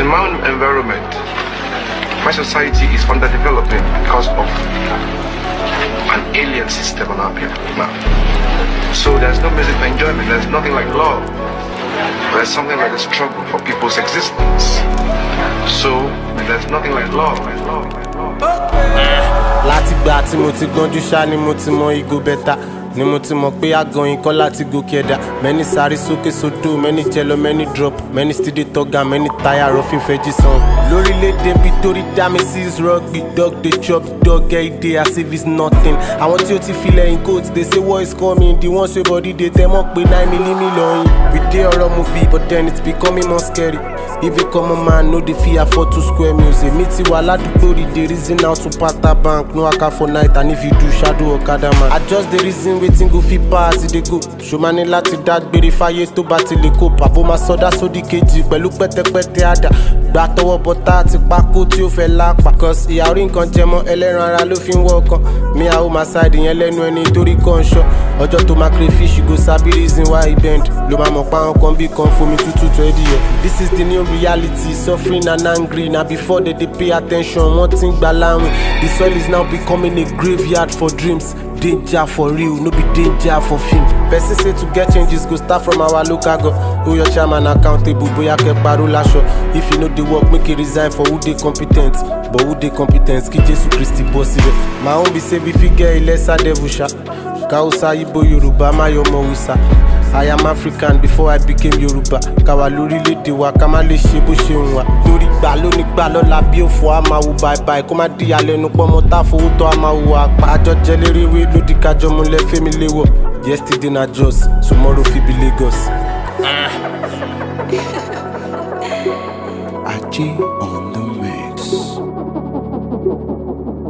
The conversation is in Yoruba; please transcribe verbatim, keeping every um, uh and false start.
in my own environment, my society is underdeveloping because of an alien system on our people now. So there's no music for enjoyment, there's nothing like love. There's something like a struggle for people's existence. So there's nothing like love. love, love. Láti gbà tí mo ti gbọ́njú ṣá ni mo ti mọ igo bẹ́tà ni mo ti mọ̀ pé àgàn ikọ́ láti gòkè ẹ̀dá. Many sáré sókè sódò, many jello, many drop, many still dey tọ́gà, many tire rọ́fin fẹ́jì sàn. Lórílẹ̀-èdè bí torí Damasis rugby dog dey chop dog get day as if it's nothing. Àwọn tí ó ti filẹ̀ in coat dey say war is coming, the ones wey body dey tẹ́ mọ̀ pé nine millimeter lọ́yìn. We dey horror movie but then it's becoming more scary. If a common man no dey fit afford two square meals, èmi ti wà ládùúgbò rí dey reason how to pata bank, no waka for night and if you do shadow okada man. I just dey reason wetin go fit pass e dey go. Ṣùgbọ́n ní láti dágbére fáyé tó bá ti lè kó. Pàbó máa sọdá sódì kejì pẹ̀lú pẹ́tẹ́pẹ́tẹ́ àdá. Gbà tọwọ́ bọ́tà àti pákó tí ó fẹ́ lápá. Cause ìyá orí nǹkan jẹmọ́ ẹlẹ́ran ara ló fi ń wọ́ ọkàn. Mi àwọn máa ṣáìdì yẹn lẹ́nu ẹni torí kan ṣọ́. Ọjọ́ tó máa crayfish go sabi reason why e bend. Ló máa mọ̀ pa àwọn kan bí kan fomi tútù tó ẹ̀dì yọ. This is the new reality, suffering and angry. Now before they, they pay attention, one thing balance. The soil is now becoming a graveyard for dreams. Danger for real, no be danger for film. Person say to get changes go start from our local go. Who your chairman accountable, boya ke paro lasho. If you know the work, make it resign for who they competent. But who they competent, ki Jesu Christi boss it. My own be say we figure a lesser devil sha. Kausa Ibo Yoruba, my yomo usa. I am African before I became Yoruba. Kawa lórílẹ̀-èdè wa ká má lè ṣe bó ṣe ń wà. Torí gbà lóní gbà lọ́la bí ó fọ́ a máa wù báibái. Kó má di àlẹ́nu pọ́ mọ́ tá fowó tọ́ a máa wù àpá. Àjọ jẹlérewé lódì kájọ múlẹ̀ fẹ́mi léwọ̀. Yesterday na Jos, tomorrow fit be Lagos. Aji on the mix.